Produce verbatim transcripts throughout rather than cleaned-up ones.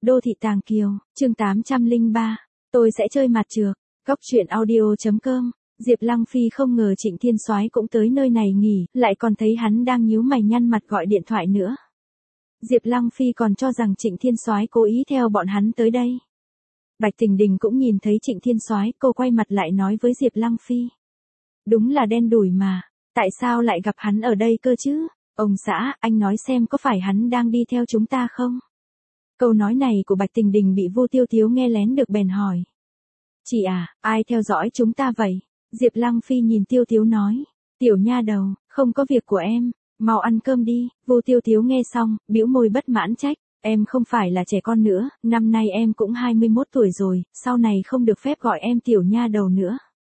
Đô thị Tàng Kiều, chương tám trăm lẻ ba, tôi sẽ chơi mặt trược. Góc truyện audio.com. Diệp Lăng Phi không ngờ Trịnh Thiên Soái cũng tới nơi này nghỉ, lại còn thấy hắn đang nhíu mày nhăn mặt gọi điện thoại nữa. Diệp Lăng Phi còn cho rằng Trịnh Thiên Soái cố ý theo bọn hắn tới đây. Bạch Tình Đình cũng nhìn thấy Trịnh Thiên Soái, cô quay mặt lại nói với Diệp Lăng Phi. Đúng là đen đủi mà, tại sao lại gặp hắn ở đây cơ chứ? Ông xã, anh nói xem có phải hắn đang đi theo chúng ta không? Câu nói này của Bạch Tình Đình bị Vô Tiêu Tiếu nghe lén được bèn hỏi. Chị à, ai theo dõi chúng ta vậy? Diệp Lăng Phi nhìn Tiêu Tiếu nói. Tiểu nha đầu, không có việc của em, mau ăn cơm đi. Vô Tiêu Tiếu nghe xong, bĩu môi bất mãn trách. Em không phải là trẻ con nữa, năm nay em cũng hai mươi mốt tuổi rồi, sau này không được phép gọi em tiểu nha đầu nữa.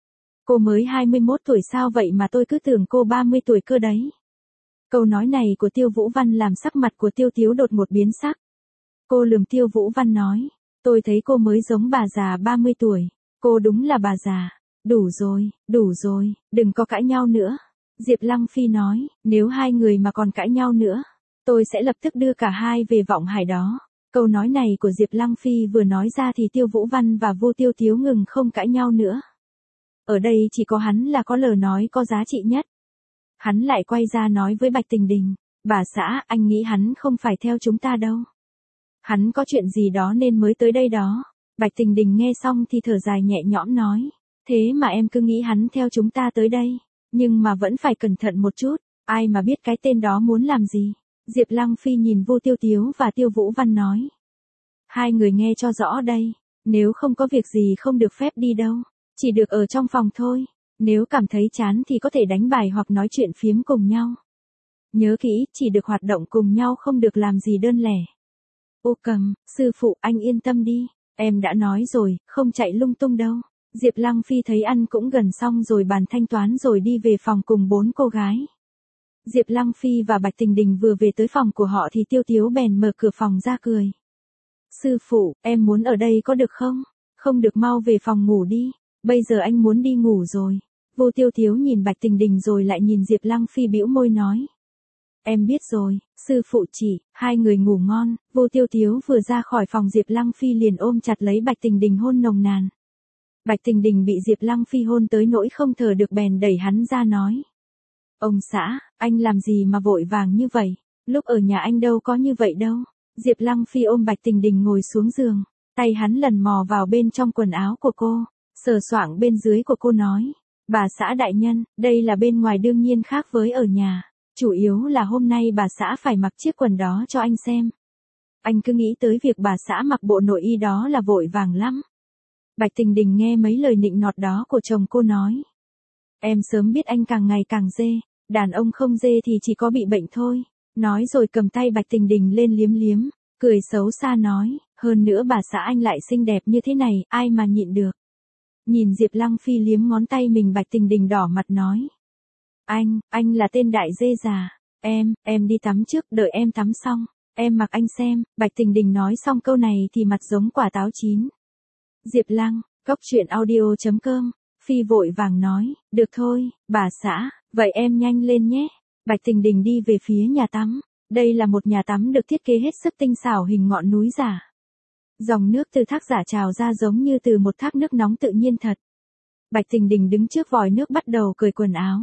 Cô mới hai mươi mốt tuổi sao vậy mà tôi cứ tưởng cô ba mươi tuổi cơ đấy. Câu nói này của Tiêu Vũ Văn làm sắc mặt của Tiêu Tiếu đột một biến sắc. Cô lườm Tiêu Vũ Văn nói, tôi thấy cô mới giống bà già ba mươi tuổi, cô đúng là bà già. Đủ rồi, đủ rồi, đừng có cãi nhau nữa. Diệp Lăng Phi nói, nếu hai người mà còn cãi nhau nữa, tôi sẽ lập tức đưa cả hai về Vọng Hải đó. Câu nói này của Diệp Lăng Phi vừa nói ra thì Tiêu Vũ Văn và Vô Tiêu Tiếu ngừng không cãi nhau nữa. Ở đây chỉ có hắn là có lời nói có giá trị nhất. Hắn lại quay ra nói với Bạch Tình Đình, bà xã, anh nghĩ hắn không phải theo chúng ta đâu. Hắn có chuyện gì đó nên mới tới đây đó. Bạch Tình Đình nghe xong thì thở dài nhẹ nhõm nói, thế mà em cứ nghĩ hắn theo chúng ta tới đây, nhưng mà vẫn phải cẩn thận một chút, ai mà biết cái tên đó muốn làm gì. Diệp Lăng Phi nhìn Vô Tiêu Tiếu và Tiêu Vũ Văn nói. Hai người nghe cho rõ đây, nếu không có việc gì không được phép đi đâu, chỉ được ở trong phòng thôi, nếu cảm thấy chán thì có thể đánh bài hoặc nói chuyện phiếm cùng nhau. Nhớ kỹ, chỉ được hoạt động cùng nhau không được làm gì đơn lẻ. Ô Cầm, sư phụ, anh yên tâm đi, em đã nói rồi, không chạy lung tung đâu. Diệp Lăng Phi thấy ăn cũng gần xong rồi bàn thanh toán rồi đi về phòng cùng bốn cô gái. Diệp Lăng Phi và Bạch Tình Đình vừa về tới phòng của họ thì Tiêu Tiếu bèn mở cửa phòng ra cười. Sư phụ, em muốn ở đây có được không? Không được mau về phòng ngủ đi, bây giờ anh muốn đi ngủ rồi. Vô Tiêu Tiếu nhìn Bạch Tình Đình rồi lại nhìn Diệp Lăng Phi bĩu môi nói. Em biết rồi, sư phụ chỉ, hai người ngủ ngon. Vô Tiêu Tiếu vừa ra khỏi phòng Diệp Lăng Phi liền ôm chặt lấy Bạch Tình Đình hôn nồng nàn. Bạch Tình Đình bị Diệp Lăng Phi hôn tới nỗi không thở được bèn đẩy hắn ra nói. Ông xã, anh làm gì mà vội vàng như vậy, lúc ở nhà anh đâu có như vậy đâu. Diệp Lăng Phi ôm Bạch Tình Đình ngồi xuống giường, tay hắn lần mò vào bên trong quần áo của cô, sờ soạng bên dưới của cô nói. Bà xã đại nhân, đây là bên ngoài đương nhiên khác với ở nhà, chủ yếu là hôm nay bà xã phải mặc chiếc quần đó cho anh xem. Anh cứ nghĩ tới việc bà xã mặc bộ nội y đó là vội vàng lắm. Bạch Tình Đình nghe mấy lời nịnh nọt đó của chồng cô nói. Em sớm biết anh càng ngày càng dê, đàn ông không dê thì chỉ có bị bệnh thôi. Nói rồi cầm tay Bạch Tình Đình lên liếm liếm, cười xấu xa nói, hơn nữa bà xã anh lại xinh đẹp như thế này, ai mà nhịn được. Nhìn Diệp Lăng Phi liếm ngón tay mình Bạch Tình Đình đỏ mặt nói. Anh, anh là tên đại dê già, em, em đi tắm trước, đợi em tắm xong, em mặc anh xem. Bạch Tình Đình nói xong câu này thì mặt giống quả táo chín. Diệp Lăng, góc truyện audio.com. Phi vội vàng nói, được thôi, bà xã, vậy em nhanh lên nhé. Bạch Tình Đình đi về phía nhà tắm. Đây là một nhà tắm được thiết kế hết sức tinh xảo hình ngọn núi giả. Dòng nước từ thác giả trào ra giống như từ một thác nước nóng tự nhiên thật. Bạch Tình Đình đứng trước vòi nước bắt đầu cởi quần áo.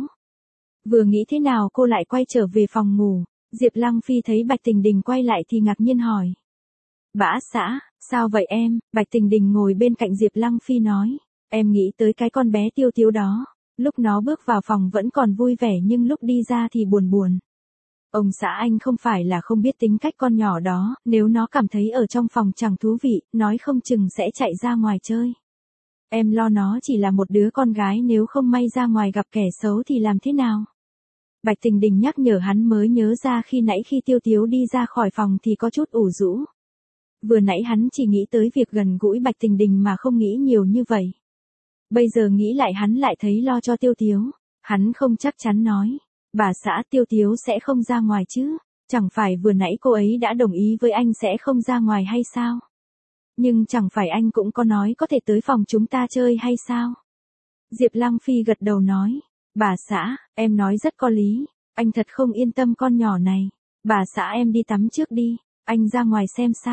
Vừa nghĩ thế nào cô lại quay trở về phòng ngủ. Diệp Lăng Phi thấy Bạch Tình Đình quay lại thì ngạc nhiên hỏi. Bã xã, sao vậy em? Bạch Tình Đình ngồi bên cạnh Diệp Lăng Phi nói. Em nghĩ tới cái con bé Tiêu Tiếu đó. Lúc nó bước vào phòng vẫn còn vui vẻ nhưng lúc đi ra thì buồn buồn. Ông xã anh không phải là không biết tính cách con nhỏ đó, nếu nó cảm thấy ở trong phòng chẳng thú vị, nói không chừng sẽ chạy ra ngoài chơi. Em lo nó chỉ là một đứa con gái nếu không may ra ngoài gặp kẻ xấu thì làm thế nào? Bạch Tình Đình nhắc nhở hắn mới nhớ ra khi nãy khi Tiêu Tiếu đi ra khỏi phòng thì có chút ủ rũ. Vừa nãy hắn chỉ nghĩ tới việc gần gũi Bạch Tình Đình mà không nghĩ nhiều như vậy. Bây giờ nghĩ lại hắn lại thấy lo cho Tiêu Tiếu. Hắn không chắc chắn nói. Bà xã, Tiêu Tiếu sẽ không ra ngoài chứ? Chẳng phải vừa nãy cô ấy đã đồng ý với anh sẽ không ra ngoài hay sao? Nhưng chẳng phải anh cũng có nói có thể tới phòng chúng ta chơi hay sao? Diệp Lăng Phi gật đầu nói. Bà xã, em nói rất có lý. Anh thật không yên tâm con nhỏ này. Bà xã em đi tắm trước đi. Anh ra ngoài xem sao.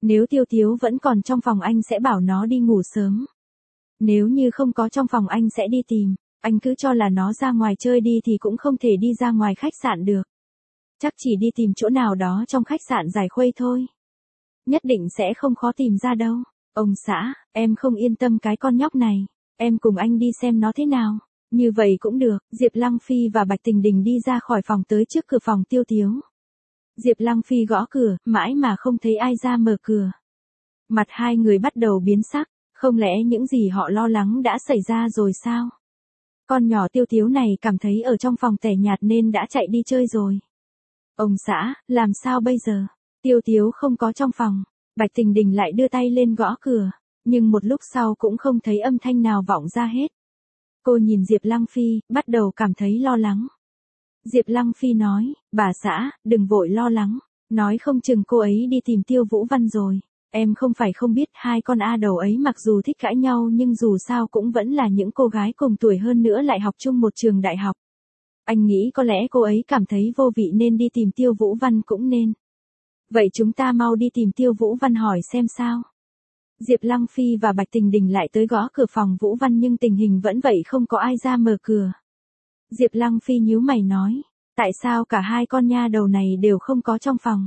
Nếu Tiêu Tiếu vẫn còn trong phòng anh sẽ bảo nó đi ngủ sớm. Nếu như không có trong phòng anh sẽ đi tìm, anh cứ cho là nó ra ngoài chơi đi thì cũng không thể đi ra ngoài khách sạn được. Chắc chỉ đi tìm chỗ nào đó trong khách sạn Giải Khuây thôi. Nhất định sẽ không khó tìm ra đâu. Ông xã, em không yên tâm cái con nhóc này, em cùng anh đi xem nó thế nào. Như vậy cũng được, Diệp Lăng Phi và Bạch Tình Đình đi ra khỏi phòng tới trước cửa phòng Tiêu Tiếu. Diệp Lăng Phi gõ cửa, mãi mà không thấy ai ra mở cửa. Mặt hai người bắt đầu biến sắc, không lẽ những gì họ lo lắng đã xảy ra rồi sao? Con nhỏ Tiêu Tiếu này cảm thấy ở trong phòng tẻ nhạt nên đã chạy đi chơi rồi. Ông xã, làm sao bây giờ? Tiêu Tiếu không có trong phòng, Bạch Tình Đình lại đưa tay lên gõ cửa, nhưng một lúc sau cũng không thấy âm thanh nào vọng ra hết. Cô nhìn Diệp Lăng Phi, bắt đầu cảm thấy lo lắng. Diệp Lăng Phi nói, bà xã, đừng vội lo lắng, nói không chừng cô ấy đi tìm Tiêu Vũ Văn rồi. Em không phải không biết hai con A đầu ấy mặc dù thích cãi nhau nhưng dù sao cũng vẫn là những cô gái cùng tuổi, hơn nữa lại học chung một trường đại học. Anh nghĩ có lẽ cô ấy cảm thấy vô vị nên đi tìm Tiêu Vũ Văn cũng nên. Vậy chúng ta mau đi tìm Tiêu Vũ Văn hỏi xem sao. Diệp Lăng Phi và Bạch Tình Đình lại tới gõ cửa phòng Vũ Văn nhưng tình hình vẫn vậy, không có ai ra mở cửa. Diệp Lăng Phi nhíu mày nói, tại sao cả hai con nha đầu này đều không có trong phòng?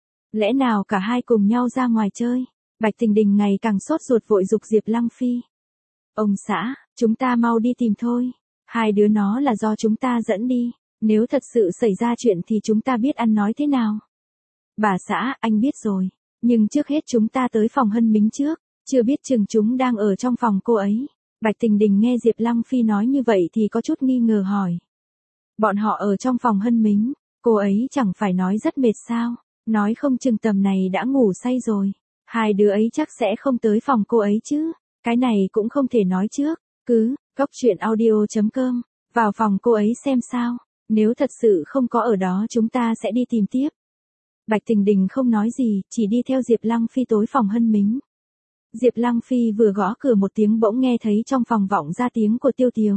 Lẽ nào cả hai cùng nhau ra ngoài chơi? Bạch Tình Đình ngày càng sốt ruột vội giục Diệp Lăng Phi. Ông xã, chúng ta mau đi tìm thôi. Hai đứa nó là do chúng ta dẫn đi. Nếu thật sự xảy ra chuyện thì chúng ta biết ăn nói thế nào. Bà xã, anh biết rồi. Nhưng trước hết chúng ta tới phòng Hân Mính trước. Chưa biết chừng chúng đang ở trong phòng cô ấy. Bạch Tình Đình nghe Diệp Lăng Phi nói như vậy thì có chút nghi ngờ hỏi. Bọn họ ở trong phòng Hân Mính. Cô ấy chẳng phải nói rất mệt sao? Nói không chừng tầm này đã ngủ say rồi. Hai đứa ấy chắc sẽ không tới phòng cô ấy chứ. Cái này cũng không thể nói trước. Cứ, cóc truyện audio chấm com, vào phòng cô ấy xem sao. Nếu thật sự không có ở đó chúng ta sẽ đi tìm tiếp. Bạch Tình Đình không nói gì, chỉ đi theo Diệp Lăng Phi tối phòng Hân Mính. Diệp Lăng Phi vừa gõ cửa một tiếng bỗng nghe thấy trong phòng vọng ra tiếng của Tiêu Tiếu.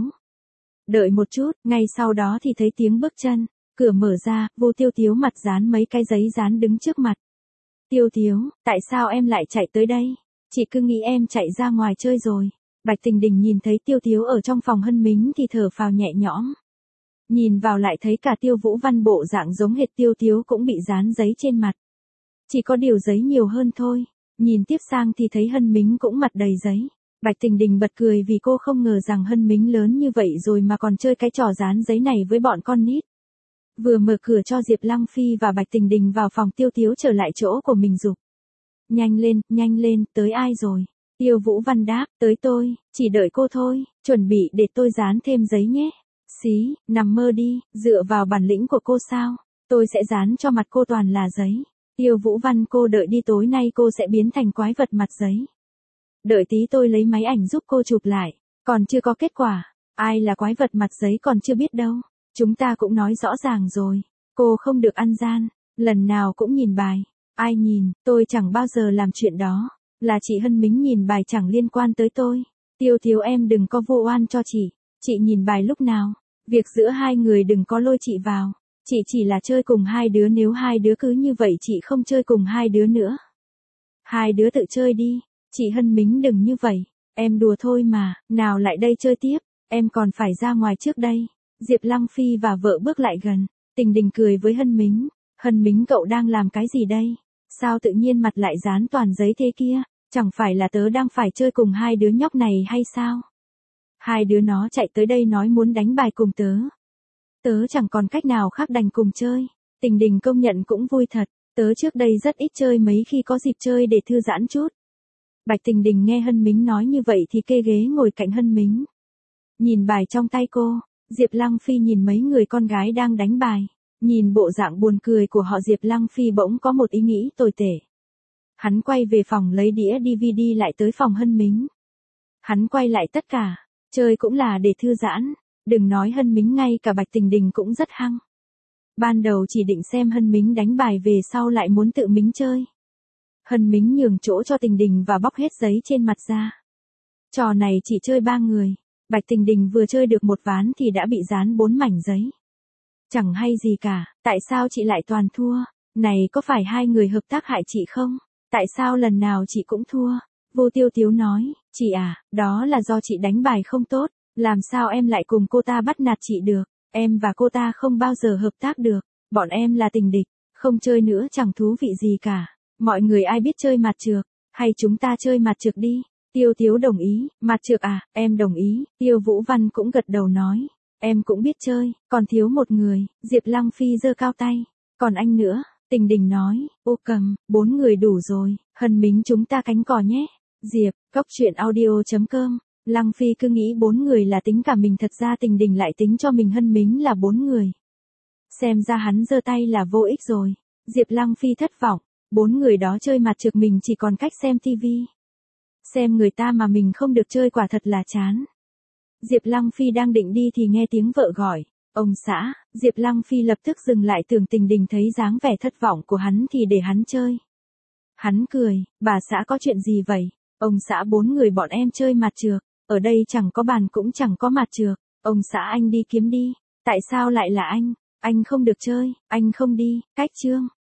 Đợi một chút, ngay sau đó thì thấy tiếng bước chân. Cửa mở ra, Vô Tiêu Tiếu mặt dán mấy cái giấy dán đứng trước mặt. Tiêu Tiếu, tại sao em lại chạy tới đây? Chị cứ nghĩ em chạy ra ngoài chơi rồi. Bạch Tình Đình nhìn thấy Tiêu Tiếu ở trong phòng Hân Mính thì thở phào nhẹ nhõm. Nhìn vào lại thấy cả Tiêu Vũ Văn bộ dạng giống hệt Tiêu Tiếu cũng bị dán giấy trên mặt. Chỉ có điều giấy nhiều hơn thôi. Nhìn tiếp sang thì thấy Hân Mính cũng mặt đầy giấy. Bạch Tình Đình bật cười vì cô không ngờ rằng Hân Mính lớn như vậy rồi mà còn chơi cái trò dán giấy này với bọn con nít. Vừa mở cửa cho Diệp Lăng Phi và Bạch Tình Đình vào phòng, Tiêu Tiếu trở lại chỗ của mình giục. Nhanh lên, nhanh lên, tới ai rồi? Tiêu Vũ Văn đáp, tới tôi, chỉ đợi cô thôi, chuẩn bị để tôi dán thêm giấy nhé. Xí, nằm mơ đi, dựa vào bản lĩnh của cô sao? Tôi sẽ dán cho mặt cô toàn là giấy. Tiêu Vũ Văn, cô đợi đi, tối nay cô sẽ biến thành quái vật mặt giấy. Đợi tí tôi lấy máy ảnh giúp cô chụp lại, còn chưa có kết quả. Ai là quái vật mặt giấy còn chưa biết đâu. Chúng ta cũng nói rõ ràng rồi, cô không được ăn gian, lần nào cũng nhìn bài. Ai nhìn, tôi chẳng bao giờ làm chuyện đó, là chị Hân Mính nhìn bài, chẳng liên quan tới tôi. Tiêu Tiếu, em đừng có vô oan cho chị, chị nhìn bài lúc nào, việc giữa hai người đừng có lôi chị vào, chị chỉ là chơi cùng hai đứa, nếu hai đứa cứ như vậy chị không chơi cùng hai đứa nữa. Hai đứa tự chơi đi, chị Hân Mính đừng như vậy, em đùa thôi mà, nào lại đây chơi tiếp, em còn phải ra ngoài trước đây. Diệp Lăng Phi và vợ bước lại gần, Tình Đình cười với Hân Mính. Hân Mính, cậu đang làm cái gì đây? Sao tự nhiên mặt lại dán toàn giấy thế kia? Chẳng phải là tớ đang phải chơi cùng hai đứa nhóc này hay sao? Hai đứa nó chạy tới đây nói muốn đánh bài cùng tớ. Tớ chẳng còn cách nào khác đành cùng chơi. Tình Đình công nhận cũng vui thật, tớ trước đây rất ít chơi, mấy khi có dịp chơi để thư giãn chút. Bạch Tình Đình nghe Hân Mính nói như vậy thì kê ghế ngồi cạnh Hân Mính. Nhìn bài trong tay cô. Diệp Lăng Phi nhìn mấy người con gái đang đánh bài, nhìn bộ dạng buồn cười của họ, Diệp Lăng Phi bỗng có một ý nghĩ tồi tệ. Hắn quay về phòng lấy đĩa đê vê đê lại tới phòng Hân Mính. Hắn quay lại tất cả, chơi cũng là để thư giãn, đừng nói Hân Mính, ngay cả Bạch Tình Đình cũng rất hăng. Ban đầu chỉ định xem Hân Mính đánh bài, về sau lại muốn tự mình chơi. Hân Mính nhường chỗ cho Tình Đình và bóc hết giấy trên mặt ra. Trò này chỉ chơi ba người. Bạch Tình Đình vừa chơi được một ván thì đã bị dán bốn mảnh giấy. Chẳng hay gì cả, tại sao chị lại toàn thua? Này có phải hai người hợp tác hại chị không? Tại sao lần nào chị cũng thua? Vô Tiêu Tiếu nói, chị à, đó là do chị đánh bài không tốt, làm sao em lại cùng cô ta bắt nạt chị được, em và cô ta không bao giờ hợp tác được, bọn em là tình địch, không chơi nữa chẳng thú vị gì cả, mọi người ai biết chơi mặt trược, hay chúng ta chơi mặt trược đi. Tiêu Tiếu đồng ý, mặt trược à, em đồng ý, Tiêu Vũ Văn cũng gật đầu nói, em cũng biết chơi, còn thiếu một người, Diệp Lăng Phi giơ cao tay, còn anh nữa, Tình Đình nói, ô cầm, bốn người đủ rồi, hân mính chúng ta cánh cò nhé. Diệp, góc truyện audio chấm com, Lăng Phi cứ nghĩ bốn người là tính cả mình, thật ra Tình Đình lại tính cho mình hân mính là bốn người. Xem ra hắn giơ tay là vô ích rồi. Diệp Lăng Phi thất vọng, bốn người đó chơi mặt trược mình chỉ còn cách xem tivi. Xem người ta mà mình không được chơi quả thật là chán. Diệp Lăng Phi đang định đi thì nghe tiếng vợ gọi, ông xã. Diệp Lăng Phi lập tức dừng lại, tưởng Tình Đình thấy dáng vẻ thất vọng của hắn thì để hắn chơi. Hắn cười, bà xã có chuyện gì vậy? Ông xã, bốn người bọn em chơi mặt trược, ở đây chẳng có bàn cũng chẳng có mặt trược, ông xã anh đi kiếm đi. Tại sao lại là anh? Anh không được chơi, anh không đi, cách chương.